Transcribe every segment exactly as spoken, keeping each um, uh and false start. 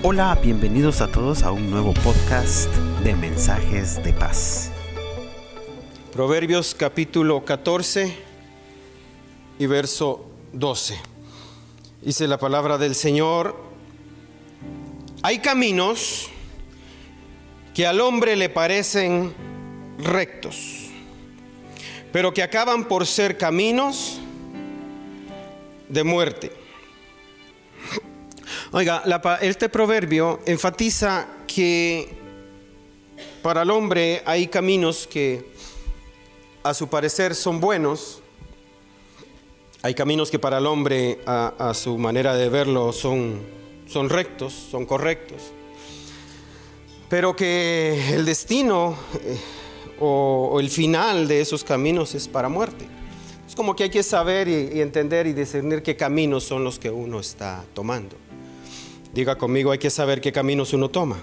Hola, bienvenidos a todos a un nuevo podcast de Mensajes de Paz. Proverbios capítulo catorce y verso doce. Dice la palabra del Señor: hay caminos que al hombre le parecen rectos, pero que acaban por ser caminos de muerte. Oiga, la, este proverbio enfatiza que para el hombre hay caminos que a su parecer son buenos, hay caminos que para el hombre a, a su manera de verlo son, son rectos, son correctos, pero que el destino eh, o, o el final de esos caminos es para muerte. Es como que hay que saber y, y entender y discernir qué caminos son los que uno está tomando. Diga conmigo, hay que saber qué caminos uno toma.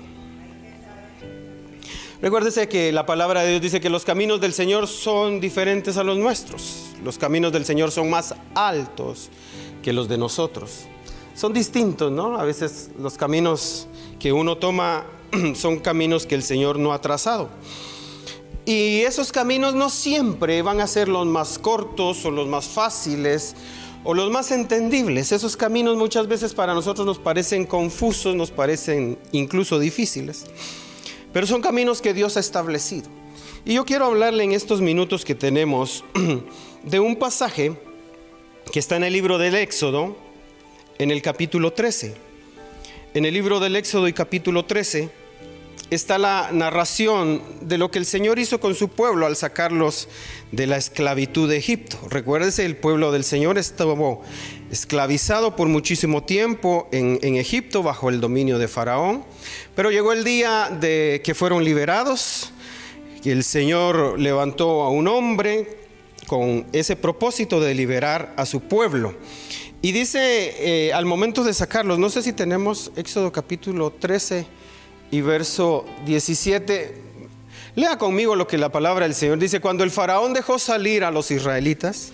Recuérdese que la palabra de Dios dice que los caminos del Señor son diferentes a los nuestros. Los caminos del Señor son más altos que los de nosotros. Son distintos, ¿no? A veces los caminos que uno toma son caminos que el Señor no ha trazado. Y esos caminos no siempre van a ser los más cortos o los más fáciles o los más entendibles. Esos caminos muchas veces para nosotros nos parecen confusos, nos parecen incluso difíciles, pero son caminos que Dios ha establecido. Y yo quiero hablarle en estos minutos que tenemos de un pasaje que está en el libro del Éxodo, en el capítulo trece. En el libro del Éxodo y capítulo trece está la narración de lo que el Señor hizo con su pueblo al sacarlos de la esclavitud de Egipto. Recuérdese, el pueblo del Señor estuvo esclavizado por muchísimo tiempo en, en Egipto bajo el dominio de Faraón, pero llegó el día de que fueron liberados y el Señor levantó a un hombre con ese propósito de liberar a su pueblo. Y dice eh, al momento de sacarlos, no sé si tenemos Éxodo capítulo trece y verso diecisiete, lea conmigo lo que la palabra del Señor dice. Cuando el faraón dejó salir a los israelitas,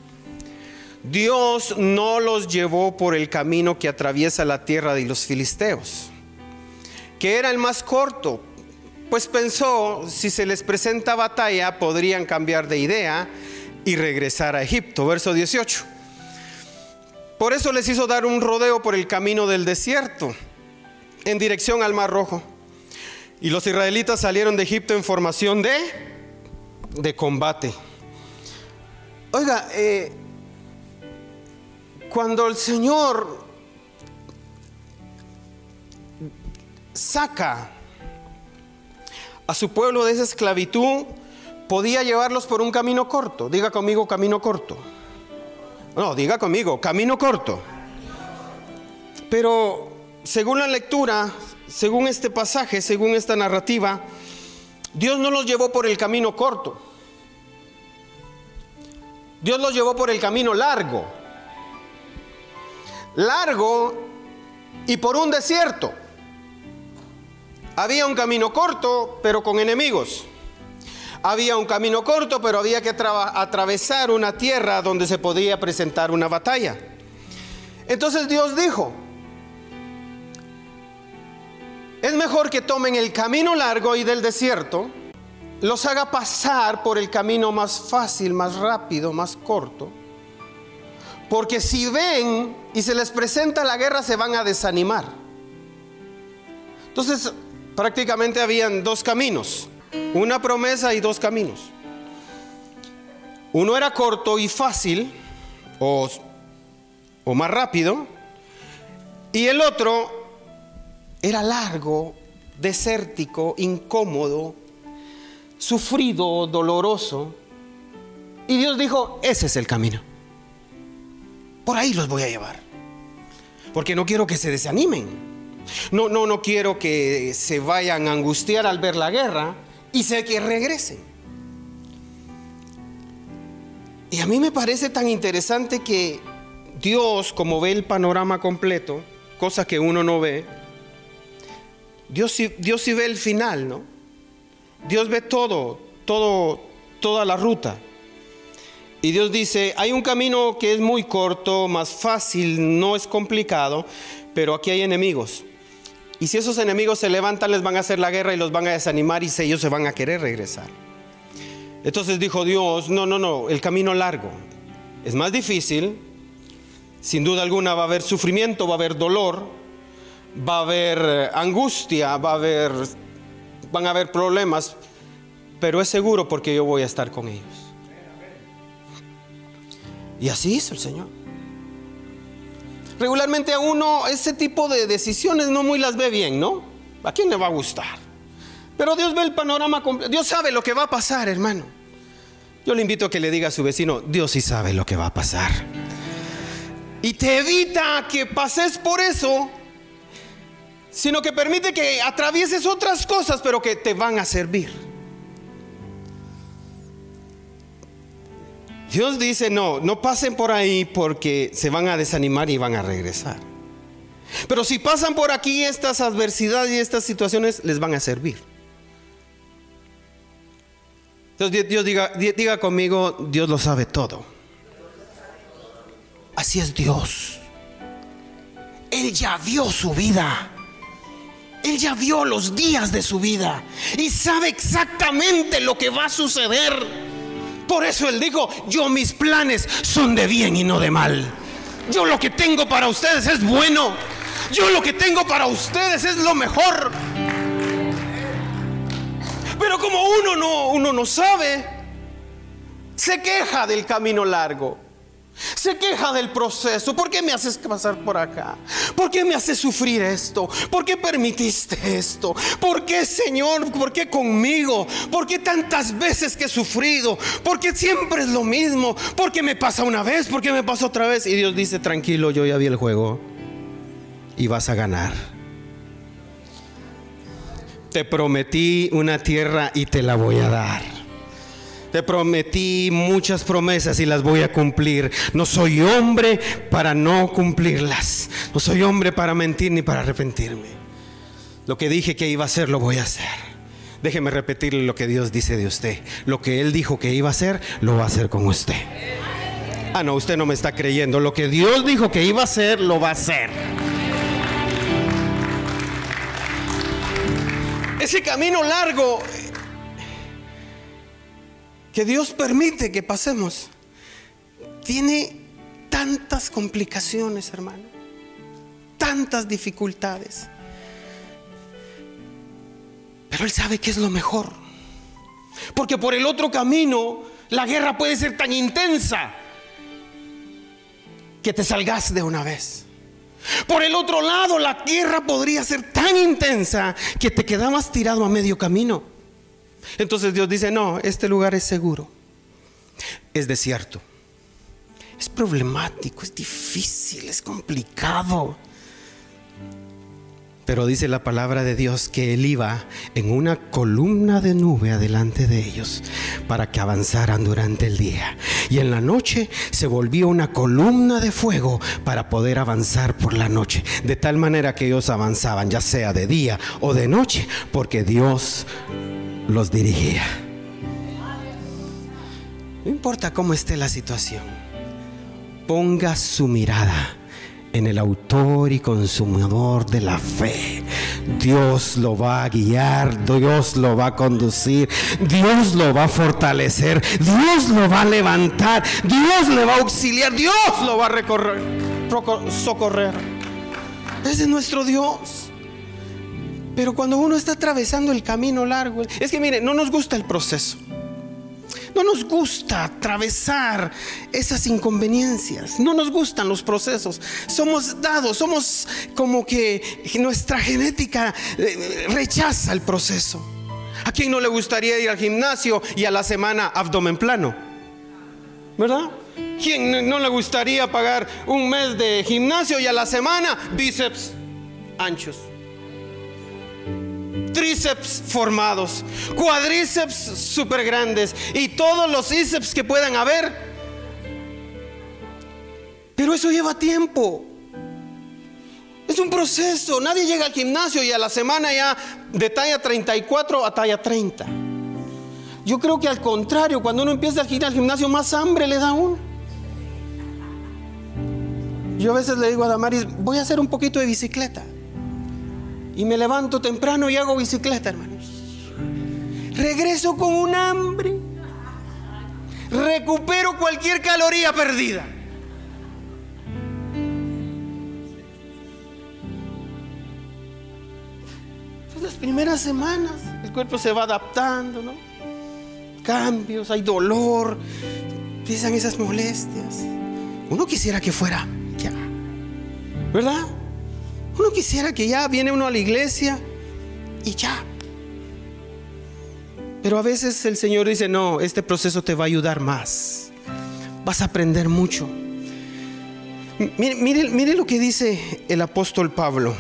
Dios no los llevó por el camino que atraviesa la tierra de los filisteos, que era el más corto, pues pensó, si se les presenta batalla, podrían cambiar de idea y regresar a Egipto. Verso dieciocho. Por eso les hizo dar un rodeo por el camino del desierto, en dirección al Mar Rojo. Y los israelitas salieron de Egipto en formación de, de combate. Oiga, eh, cuando el Señor saca a su pueblo de esa esclavitud, podía llevarlos por un camino corto. Diga conmigo, camino corto. No, diga conmigo, camino corto. Pero según la lectura, según este pasaje, según esta narrativa, Dios no los llevó por el camino corto. Dios los llevó por el camino largo. Largo y por un desierto. Había un camino corto, pero con enemigos. Había un camino corto, pero había que tra- atravesar una tierra donde se podía presentar una batalla. Entonces Dios dijo: es mejor que tomen el camino largo y del desierto, los haga pasar por el camino más fácil, más rápido, más corto. Porque si ven y se les presenta la guerra, se van a desanimar. Entonces, prácticamente habían dos caminos, una promesa y dos caminos. Uno era corto y fácil, o, o más rápido, y el otro era largo, desértico, incómodo, sufrido, doloroso. Y Dios dijo: ese es el camino. Por ahí los voy a llevar. Porque no quiero que se desanimen. No, no, no quiero que se vayan a angustiar al ver la guerra y sé que regresen. Y a mí me parece tan interesante que Dios, como ve el panorama completo, cosa que uno no ve, Dios sí, Dios sí ve el final, ¿no? Dios ve todo, todo, toda la ruta. Y Dios dice: hay un camino que es muy corto, más fácil, no es complicado, pero aquí hay enemigos. Y si esos enemigos se levantan, les van a hacer la guerra y los van a desanimar y ellos se van a querer regresar. Entonces dijo Dios, no, no, no, el camino largo es más difícil. Sin duda alguna va a haber sufrimiento, va a haber dolor, va a haber angustia, va a haber, van a haber problemas, pero es seguro porque yo voy a estar con ellos. Y así hizo el Señor. Regularmente a uno ese tipo de decisiones no muy las ve bien, ¿no? ¿A quién le va a gustar? Pero Dios ve el panorama completo. Dios sabe lo que va a pasar, hermano. Yo le invito a que le diga a su vecino, Dios sí sabe lo que va a pasar. Y te evita que pases por eso, sino que permite que atravieses otras cosas, pero que te van a servir. Dios dice, no, no pasen por ahí porque se van a desanimar y van a regresar. Pero si pasan por aquí, estas adversidades y estas situaciones les van a servir. Entonces Dios diga, diga conmigo, Dios lo sabe todo. Así es Dios. Él ya vio su vida. Él ya vio los días de su vida y sabe exactamente lo que va a suceder. Por eso Él dijo, yo mis planes son de bien y no de mal. Yo lo que tengo para ustedes es bueno. Yo lo que tengo para ustedes es lo mejor. Pero como uno no, uno no sabe, se queja del camino largo. Se queja del proceso. ¿Por qué me haces pasar por acá? ¿Por qué me haces sufrir esto? ¿Por qué permitiste esto? ¿Por qué, Señor? ¿Por qué conmigo? ¿Por qué tantas veces que he sufrido? ¿Por qué siempre es lo mismo? ¿Por qué me pasa una vez? ¿Por qué me pasa otra vez? Y Dios dice, tranquilo, yo ya vi el juego y vas a ganar. Te prometí una tierra y te la voy a dar. Te prometí muchas promesas y las voy a cumplir. No soy hombre para no cumplirlas. No soy hombre para mentir ni para arrepentirme. Lo que dije que iba a hacer, lo voy a hacer. Déjeme repetirle lo que Dios dice de usted. Lo que Él dijo que iba a hacer, lo va a hacer con usted. Ah, no, usted no me está creyendo. Lo que Dios dijo que iba a hacer, lo va a hacer. Ese camino largo que Dios permite que pasemos tiene tantas complicaciones, hermano, tantas dificultades, pero Él sabe que es lo mejor, porque por el otro camino la guerra puede ser tan intensa que te salgas de una vez. Por el otro lado la guerra podría ser tan intensa que te quedabas tirado a medio camino. Entonces Dios dice, no, este lugar es seguro. Es desierto. Es problemático, es difícil, es complicado. Pero dice la palabra de Dios que Él iba en una columna de nube adelante de ellos para que avanzaran durante el día. Y en la noche se volvió una columna de fuego para poder avanzar por la noche. De tal manera que ellos avanzaban, ya sea de día o de noche, porque Dios los dirigía. No importa cómo esté la situación, ponga su mirada en el autor y consumador de la fe. Dios lo va a guiar, Dios lo va a conducir, Dios lo va a fortalecer, Dios lo va a levantar, Dios le va a auxiliar, Dios lo va a recorrer, socorrer. Ese es nuestro Dios. Pero cuando uno está atravesando el camino largo, es que mire, no nos gusta el proceso. No nos gusta atravesar esas inconveniencias. No nos gustan los procesos. Somos dados, somos como que nuestra genética rechaza el proceso. ¿A quién no le gustaría ir al gimnasio y a la semana abdomen plano? ¿Verdad? ¿Quién no le gustaría pagar un mes de gimnasio y a la semana bíceps anchos, tríceps formados, cuádriceps súper grandes y todos los bíceps que puedan haber? Pero eso lleva tiempo. Es un proceso. Nadie llega al gimnasio y a la semana ya de talla treinta y cuatro a talla treinta. Yo creo que al contrario, cuando uno empieza a ir al gimnasio, más hambre le da a uno. Yo a veces le digo a Damaris, voy a hacer un poquito de bicicleta. y me levanto temprano y hago bicicleta, hermanos. Regreso con un hambre. Recupero cualquier caloría perdida. Pues las primeras semanas el cuerpo se va adaptando, ¿no? Cambios, hay dolor, empiezan esas molestias. Uno quisiera que fuera ya, ¿verdad? Uno quisiera que ya viene uno a la iglesia y ya. Pero a veces el Señor dice, no, este proceso te va a ayudar más. Vas a aprender mucho. Mire, mire, mire lo que dice el apóstol Pablo.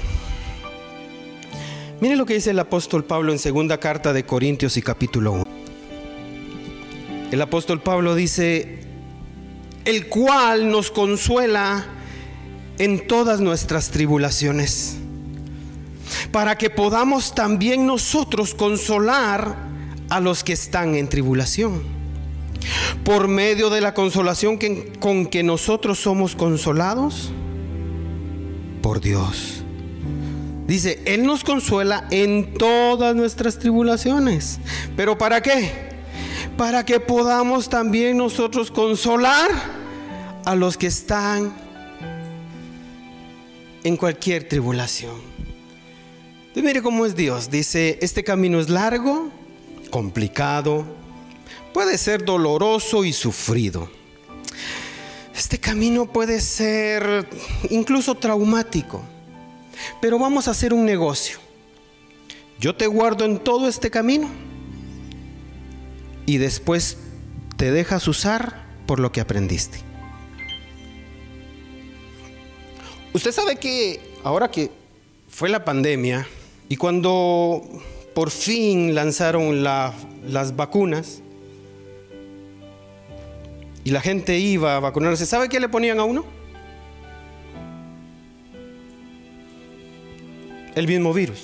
Mire lo que dice el apóstol Pablo en segunda carta de Corintios y capítulo uno. El apóstol Pablo dice, el cual nos consuela en todas nuestras tribulaciones, para que podamos también nosotros consolar a los que están en tribulación, por medio de la consolación que, con que nosotros somos consolados por Dios. Dice, Él nos consuela en todas nuestras tribulaciones. ¿Pero para qué? Para que podamos también nosotros consolar a los que están en cualquier tribulación. Y mire cómo es Dios. Dice, este camino es largo, complicado, puede ser doloroso y sufrido. Este camino puede ser incluso traumático. Pero vamos a hacer un negocio. Yo te guardo en todo este camino y después te dejas usar por lo que aprendiste. Usted sabe que ahora que fue la pandemia y cuando por fin lanzaron la, las vacunas y la gente iba a vacunarse, ¿sabe qué le ponían a uno? El mismo virus.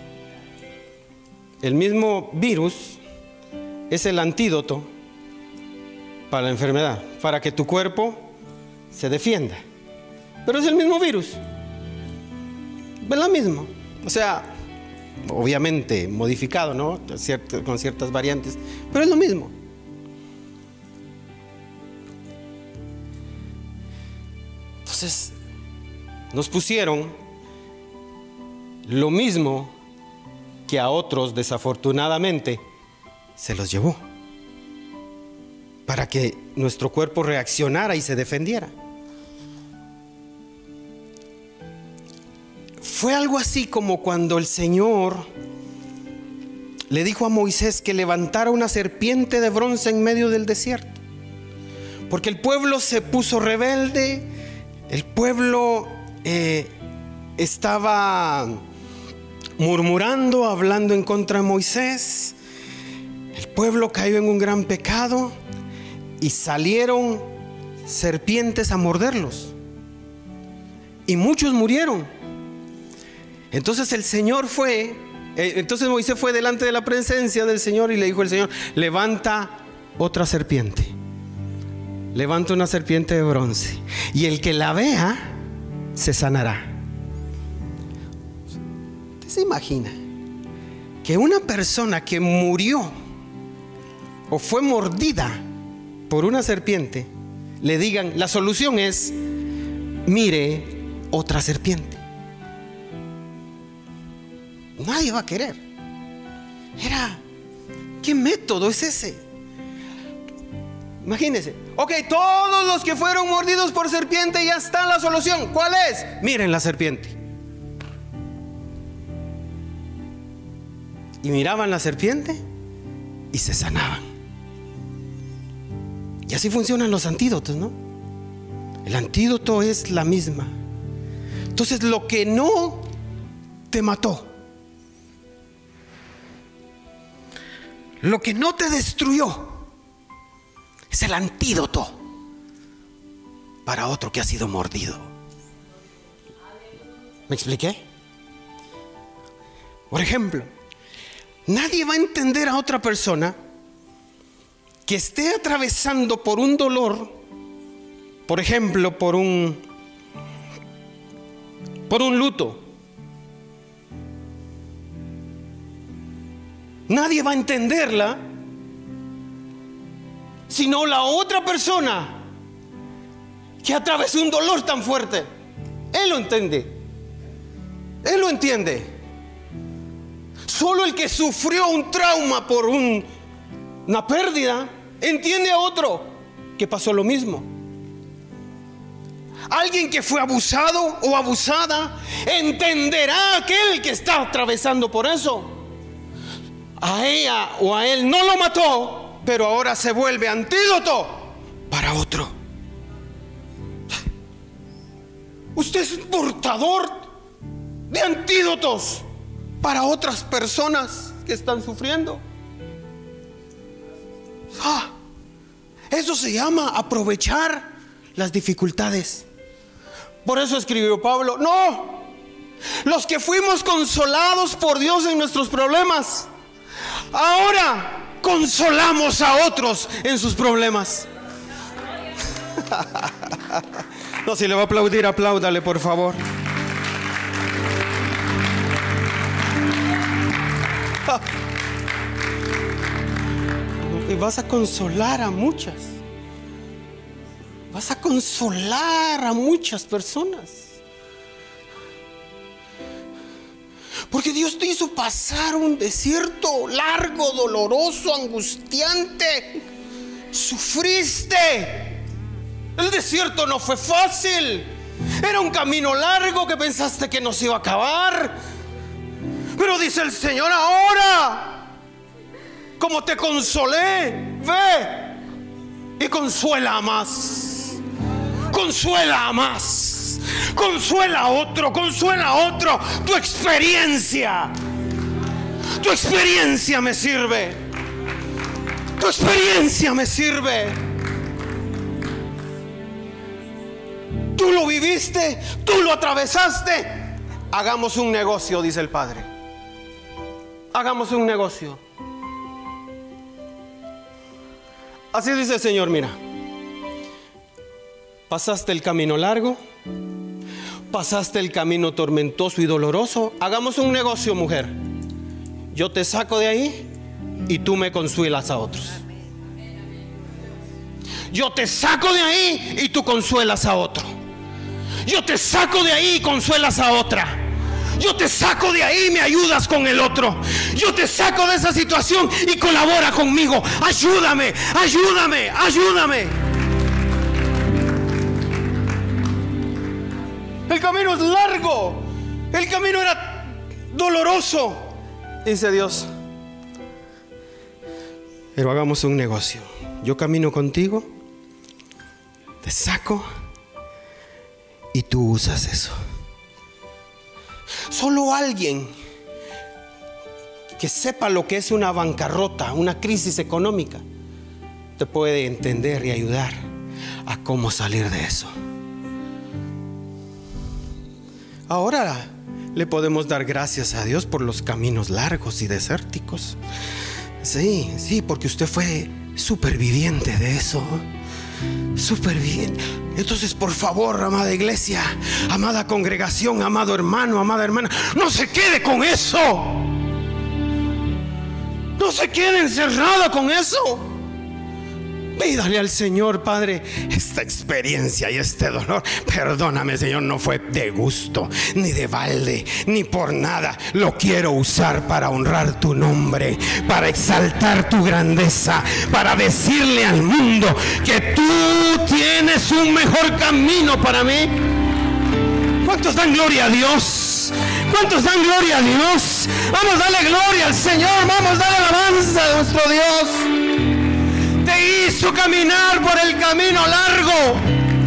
El mismo virus es el antídoto para la enfermedad, para que tu cuerpo se defienda. Pero es el mismo virus. Es lo mismo. O sea, obviamente modificado, ¿no? Con ciertas variantes, pero es lo mismo. Entonces, nos pusieron lo mismo que a otros desafortunadamente se los llevó, para que nuestro cuerpo reaccionara y se defendiera. Fue algo así como cuando el Señor le dijo a Moisés que levantara una serpiente de bronce en medio del desierto, porque el pueblo se puso rebelde, el pueblo eh, estaba murmurando, hablando en contra de Moisés. El pueblo cayó en un gran pecado y salieron serpientes a morderlos y muchos murieron. Entonces el Señor fue, eh, entonces Moisés fue delante de la presencia del Señor y le dijo el Señor, levanta otra serpiente, levanta una serpiente de bronce y el que la vea se sanará. ¿Se imagina que una persona que murió o fue mordida por una serpiente le digan, la solución es, mire otra serpiente? Nadie va a querer. Era, ¿qué método es ese? Imagínense, ok, todos los que fueron mordidos por serpiente, ya está la solución. ¿Cuál es? Miren la serpiente. Y miraban la serpiente y se sanaban. Y así funcionan los antídotos, ¿no? El antídoto es la misma. Entonces, lo que no te mató, lo que no te destruyó, es el antídoto para otro que ha sido mordido. ¿Me expliqué? Por ejemplo, nadie va a entender a otra persona que esté atravesando por un dolor, por ejemplo, por un por un luto. nadie va a entenderla, sino la otra persona que atravesó un dolor tan fuerte. Él lo entiende. Él lo entiende. Solo el que sufrió un trauma por un, una pérdida entiende a otro que pasó lo mismo. Alguien que fue abusado o abusada entenderá a aquel que está atravesando por eso. A ella o a él no lo mató, pero ahora se vuelve antídoto para otro. Usted es portador de antídotos para otras personas que están sufriendo. Ah, eso se llama aprovechar las dificultades. Por eso escribió Pablo: no, los que fuimos consolados por Dios en nuestros problemas, ahora consolamos a otros en sus problemas. No, si le va a aplaudir, apláudale, por favor. Y vas a consolar a muchas. Vas a consolar a muchas personas. Porque Dios te hizo pasar un desierto largo, doloroso, angustiante. Sufriste. El desierto no fue fácil. Era un camino largo que pensaste que no se iba a acabar. Pero dice el Señor: ahora, como te consolé, ve y consuela a más. Consuela a más. Consuela a otro, consuela a otro. Tu experiencia, tu experiencia me sirve. Tu experiencia me sirve. Tú lo viviste, tú lo atravesaste. Hagamos un negocio, dice el Padre. Hagamos un negocio. Así dice el Señor: mira, pasaste el camino largo, pasaste el camino tormentoso y doloroso. Hagamos un negocio, mujer. Yo te saco de ahí y tú me consuelas a otros. Yo te saco de ahí y tú consuelas a otro. Yo te saco de ahí y consuelas a otra. Yo te saco de ahí y me ayudas con el otro. Yo te saco de esa situación y colabora conmigo. Ayúdame, ayúdame, ayúdame. El camino es largo. El camino era doloroso, dice Dios. Pero hagamos un negocio. Yo camino contigo, te saco y tú usas eso. Solo alguien que sepa lo que es una bancarrota, una crisis económica, te puede entender y ayudar a cómo salir de eso. Ahora le podemos dar gracias a Dios por los caminos largos y desérticos. Sí, sí, porque usted fue superviviente de eso. Superviviente. Entonces, por favor, amada iglesia, amada congregación, amado hermano, amada hermana, no se quede con eso. No se quede encerrada con eso. Pídale al Señor: Padre, esta experiencia y este dolor, perdóname, Señor, no fue de gusto, ni de balde, ni por nada. Lo quiero usar para honrar tu nombre, para exaltar tu grandeza, para decirle al mundo que tú tienes un mejor camino para mí. ¿Cuántos dan gloria a Dios? ¿Cuántos dan gloria a Dios? Vamos a darle gloria al Señor, vamos a darle alabanza a nuestro Dios. Te hizo caminar por el camino largo.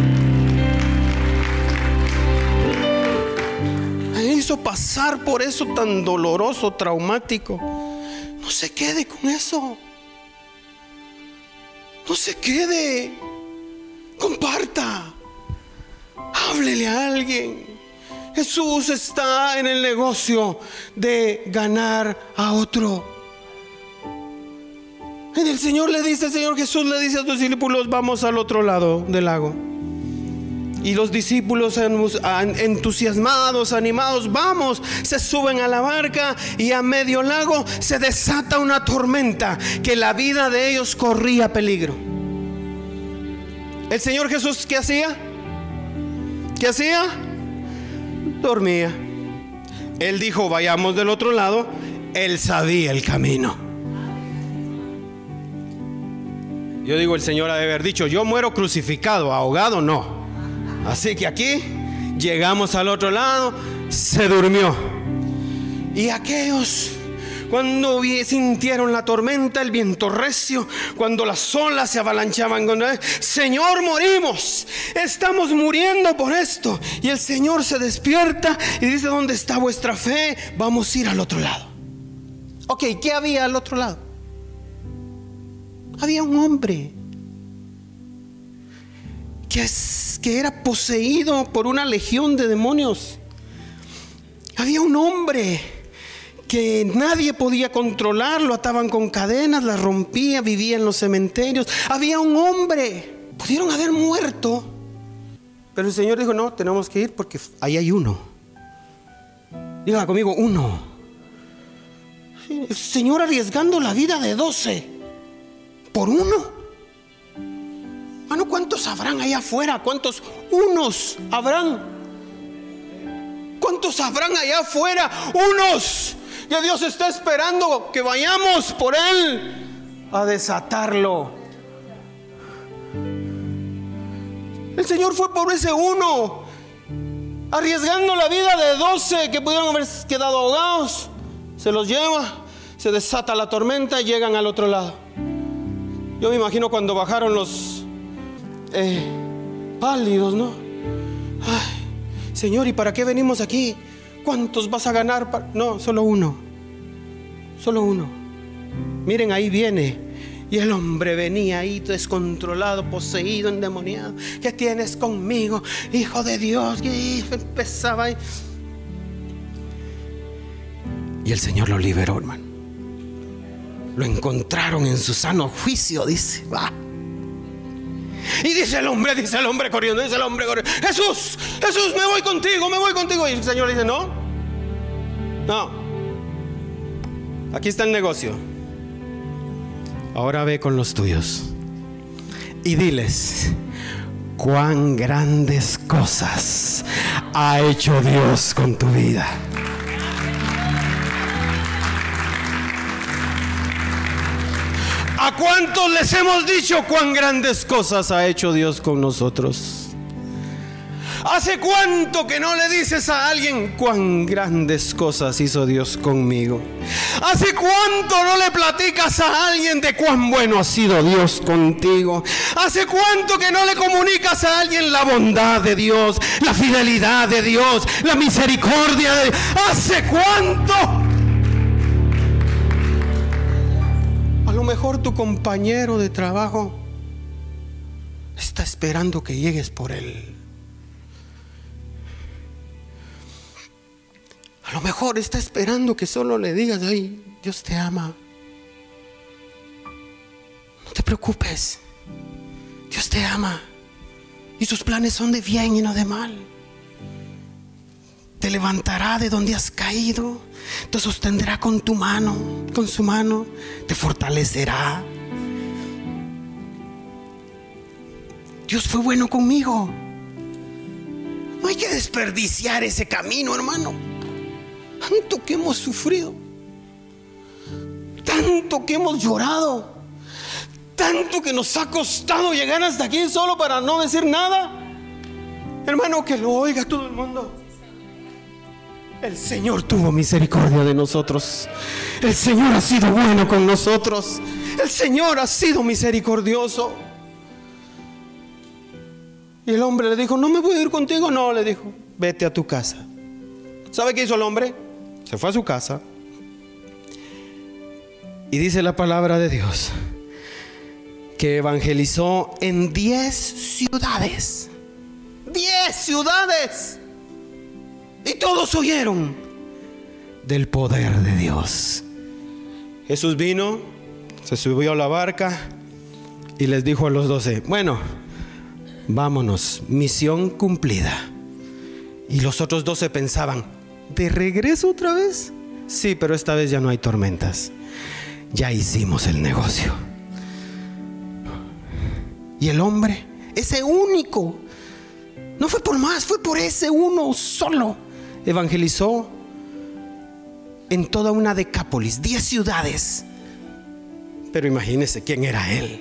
Me hizo pasar por eso tan doloroso, traumático. No se quede con eso. No se quede. Comparta. Háblele a alguien. Jesús está en el negocio de ganar a otro. Y el Señor le dice, el Señor Jesús le dice a sus discípulos: vamos al otro lado del lago. Y los discípulos entusiasmados, animados, vamos, se suben a la barca y a medio lago se desata una tormenta que la vida de ellos corría peligro. El Señor Jesús, ¿qué hacía? ¿Qué hacía? Dormía. Él dijo, vayamos del otro lado. Él sabía el camino. Yo digo, el Señor ha de haber dicho, yo muero crucificado, ahogado no. Así que aquí llegamos al otro lado, se durmió. Y aquellos, cuando sintieron la tormenta, el viento recio, cuando las olas se avalanchaban contra él, Señor, morimos, estamos muriendo por esto. Y el Señor se despierta y dice, ¿dónde está vuestra fe? Vamos a ir al otro lado. Ok, ¿qué había al otro lado? Había un hombre que, es, que era poseído por una legión de demonios. Había un hombre que nadie podía controlar, lo ataban con cadenas, las rompía, vivía en los cementerios. Había un hombre, pudieron haber muerto, pero el Señor dijo, no, tenemos que ir porque ahí hay uno. Diga conmigo, uno. El Señor arriesgando la vida de doce por uno. Mano, ¿cuántos habrán allá afuera? ¿Cuántos unos habrán? ¿Cuántos habrán allá afuera? Unos que Dios está esperando que vayamos por Él a desatarlo. El Señor fue por ese uno, arriesgando la vida de doce que pudieron haber quedado ahogados. Se los lleva, se desata la tormenta y llegan al otro lado. Yo me imagino cuando bajaron los Eh, pálidos, ¿no? Ay, Señor, ¿y para qué venimos aquí? ¿Cuántos vas a ganar? Para... No, solo uno. Solo uno. Miren, ahí viene. Y el hombre venía ahí descontrolado, poseído, endemoniado. ¿Qué tienes conmigo, Hijo de Dios? Y empezaba ahí. Y el Señor lo liberó, hermano. Lo encontraron en su sano juicio, dice. Va. Y dice el hombre, dice el hombre corriendo, dice el hombre corriendo, Jesús, Jesús, me voy contigo, me voy contigo. Y el Señor dice, no, no, aquí está el negocio. Ahora ve con los tuyos y diles cuán grandes cosas ha hecho Dios con tu vida. ¿A cuántos les hemos dicho cuán grandes cosas ha hecho Dios con nosotros? ¿Hace cuánto que no le dices a alguien cuán grandes cosas hizo Dios conmigo? ¿Hace cuánto no le platicas a alguien de cuán bueno ha sido Dios contigo? ¿Hace cuánto que no le comunicas a alguien la bondad de Dios, la fidelidad de Dios, la misericordia de Dios? ¿Hace cuánto? A lo mejor tu compañero de trabajo está esperando que llegues por él. A lo mejor está esperando que solo le digas, ay, Dios te ama. No te preocupes. Dios te ama. Y sus planes son de bien y no de mal. Te levantará de donde has caído. Te sostendrá con tu mano, con su mano. Te fortalecerá. Dios fue bueno conmigo. No hay que desperdiciar ese camino, hermano. Tanto que hemos sufrido, tanto que hemos llorado, tanto que nos ha costado llegar hasta aquí solo para no decir nada. Hermano, que lo oiga todo el mundo. El Señor tuvo misericordia de nosotros. El Señor ha sido bueno con nosotros. El Señor ha sido misericordioso. Y el hombre le dijo, no me voy a ir contigo. No, le dijo, vete a tu casa. ¿Sabe qué hizo el hombre? Se fue a su casa. Y dice la palabra de Dios que evangelizó en diez ciudades. Diez ciudades. Y todos oyeron del poder de Dios. Jesús vino, se subió a la barca y les dijo a los doce, bueno, vámonos, misión cumplida. Y los otros doce pensaban, ¿de regreso otra vez? Sí, pero esta vez ya no hay tormentas. Ya hicimos el negocio. Y el hombre, ese único, no fue por más, fue por ese uno solo, evangelizó en toda una Decápolis, diez ciudades. Pero imagínese quién era él.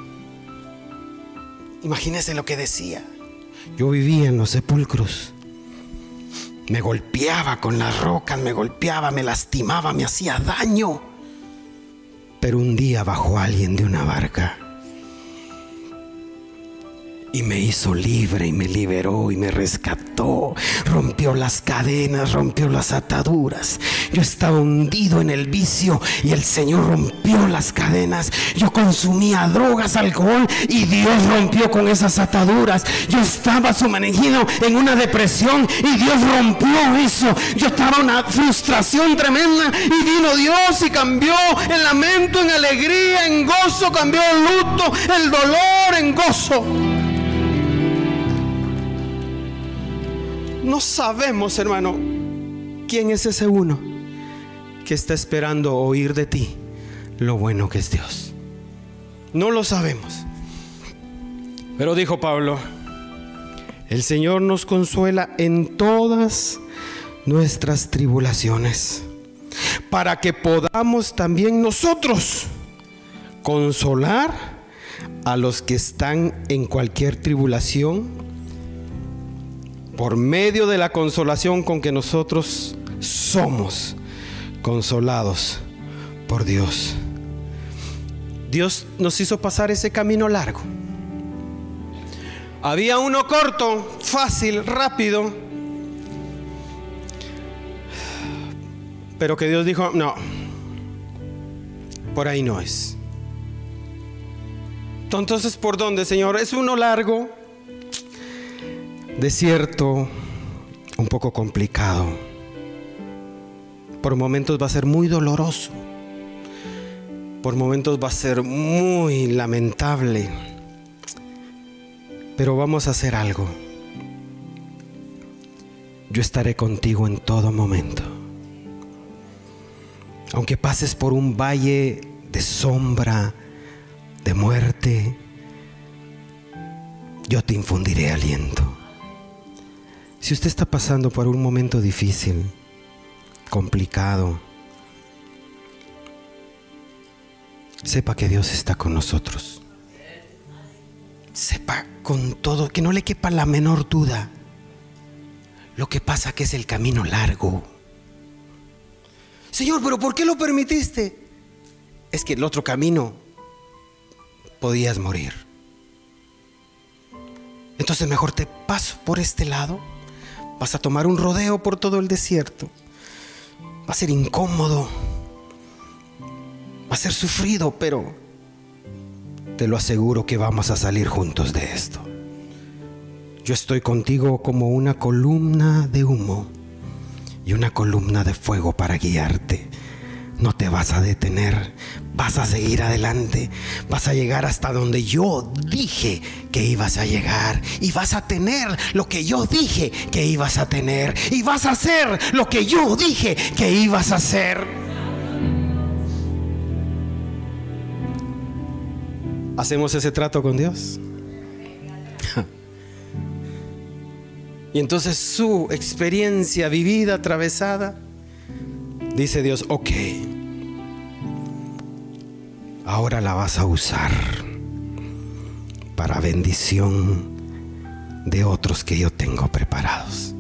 Imagínese lo que decía. Yo vivía en los sepulcros. Me golpeaba con las rocas, me golpeaba, me lastimaba, me hacía daño. Pero un día bajó alguien de una barca y me hizo libre y me liberó y me rescató. Rompió las cadenas, rompió las ataduras. Yo estaba hundido en el vicio y el Señor rompió las cadenas. Yo consumía drogas, alcohol, y Dios rompió con esas ataduras. Yo estaba sumergido en una depresión y Dios rompió eso. Yo estaba en una frustración tremenda y vino Dios y cambió el lamento en alegría, en gozo. Cambió el luto, el dolor en gozo. No sabemos, hermano, quién es ese uno que está esperando oír de ti lo bueno que es Dios. No lo sabemos. Pero dijo Pablo, el Señor nos consuela en todas nuestras tribulaciones, para que podamos también nosotros consolar a los que están en cualquier tribulación, por medio de la consolación con que nosotros somos consolados por Dios. Dios nos hizo pasar ese camino largo. Había uno corto, fácil, rápido, pero que Dios dijo, no, por ahí no es. Entonces, ¿por dónde, Señor? Es uno largo, desierto, un poco complicado. Por momentos va a ser muy doloroso. Por momentos va a ser muy lamentable. Pero vamos a hacer algo. Yo estaré contigo en todo momento. Aunque pases por un valle de sombra, de muerte, yo te infundiré aliento. Si usted está pasando por un momento difícil, complicado, sepa que Dios está con nosotros. Sepa con todo, que no le quepa la menor duda. Lo que pasa que es el camino largo. Señor, ¿pero por qué lo permitiste? Es que el otro camino podías morir. Entonces mejor te paso por este lado. Vas a tomar un rodeo por todo el desierto. Va a ser incómodo. Va a ser sufrido, pero te lo aseguro que vamos a salir juntos de esto. Yo estoy contigo como una columna de humo y una columna de fuego para guiarte. No te vas a detener, vas a seguir adelante, vas a llegar hasta donde yo dije que ibas a llegar, y vas a tener lo que yo dije que ibas a tener, y vas a hacer lo que yo dije que ibas a hacer. ¿Hacemos ese trato con Dios? Y entonces su experiencia vivida, atravesada, dice Dios, ok, ahora la vas a usar para bendición de otros que yo tengo preparados.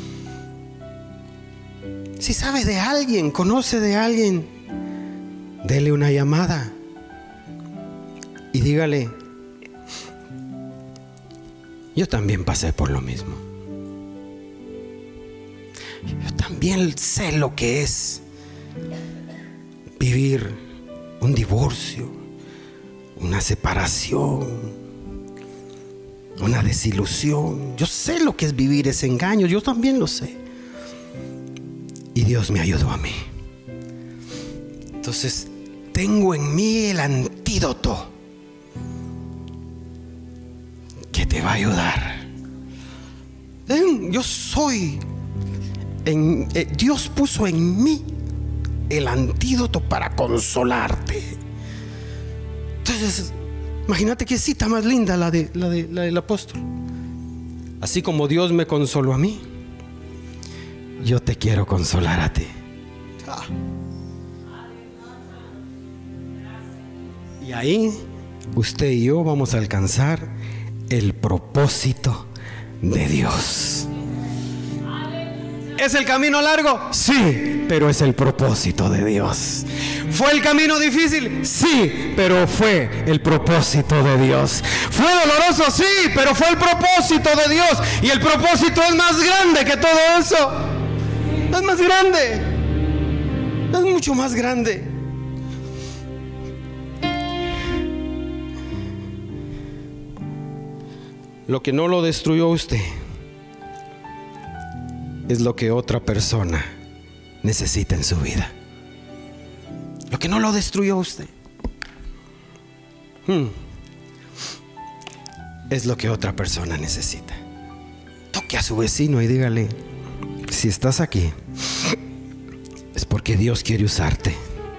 Si sabe de alguien, conoce de alguien, dele una llamada y dígale, yo también pasé por lo mismo. Yo también sé lo que es vivir un divorcio, una separación, una desilusión. Yo sé lo que es vivir ese engaño, yo también lo sé. Y Dios me ayudó a mí. Entonces tengo en mí el antídoto que te te va a ayudar. Ven, yo soy, en, eh, Dios puso en mí el antídoto para consolarte. Entonces, imagínate qué cita más linda la, de, la, de, la del apóstol. Así como Dios me consoló a mí, yo te quiero consolar a ti. Ah. Y ahí usted y yo vamos a alcanzar el propósito de Dios. ¿Es el camino largo? Sí, pero es el propósito de Dios. ¿Fue el camino difícil? Sí, pero fue el propósito de Dios. ¿Fue doloroso? Sí, pero fue el propósito de Dios. Y el propósito es más grande que todo eso. Es más grande. Es mucho más grande. Lo que no lo destruyó usted es lo que otra persona necesita en su vida. Lo que no lo destruyó usted hmm, es lo que otra persona necesita. Toque a su vecino y dígale: si estás aquí, es porque Dios quiere usarte.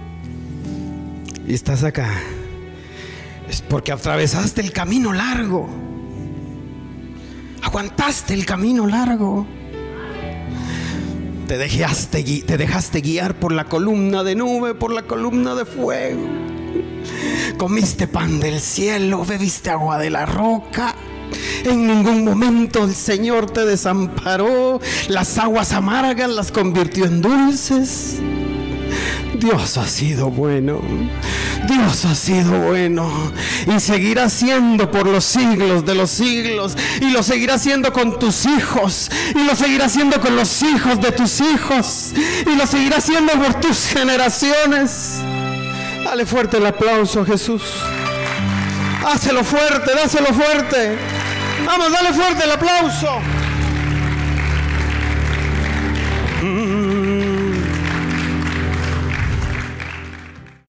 Y estás acá, es porque atravesaste el camino largo. Aguantaste el camino largo. Te dejaste, te dejaste guiar por la columna de nube, por la columna de fuego. Comiste pan del cielo, bebiste agua de la roca. En ningún momento el Señor te desamparó. Las aguas amargas las convirtió en dulces. Dios ha sido bueno. Dios ha sido bueno y seguirá siendo por los siglos de los siglos, y lo seguirá haciendo con tus hijos, y lo seguirá haciendo con los hijos de tus hijos, y lo seguirá haciendo por tus generaciones. Dale fuerte el aplauso a Jesús. Hácelo fuerte, dáselo fuerte. Vamos, dale fuerte el aplauso. Mm.